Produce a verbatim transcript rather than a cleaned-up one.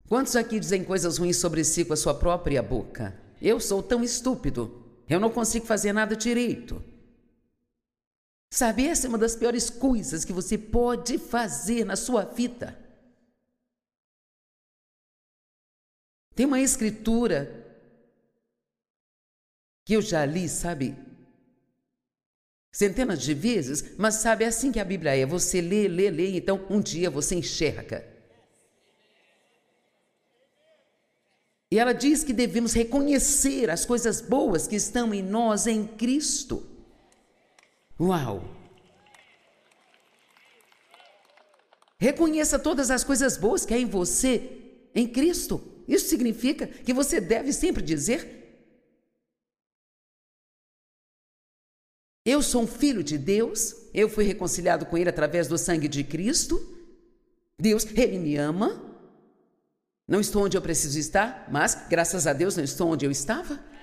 Quantos aqui dizem coisas ruins sobre si com a sua própria boca? Eu sou tão estúpido. Eu não consigo fazer nada direito. Sabe, essa é uma das piores coisas que você pode fazer na sua vida. Tem uma escritura que eu já li, sabe, centenas de vezes, mas sabe, é assim que a Bíblia é. Você lê, lê, lê, então um dia você enxerga. E ela diz que devemos reconhecer as coisas boas que estão em nós em Cristo. Uau! Reconheça todas as coisas boas que há em você em Cristo. Isso significa que você deve sempre dizer: eu sou um filho de Deus, eu fui reconciliado com Ele através do sangue de Cristo. Deus, Ele me ama. Não estou onde eu preciso estar, mas, graças a Deus, não estou onde eu estava.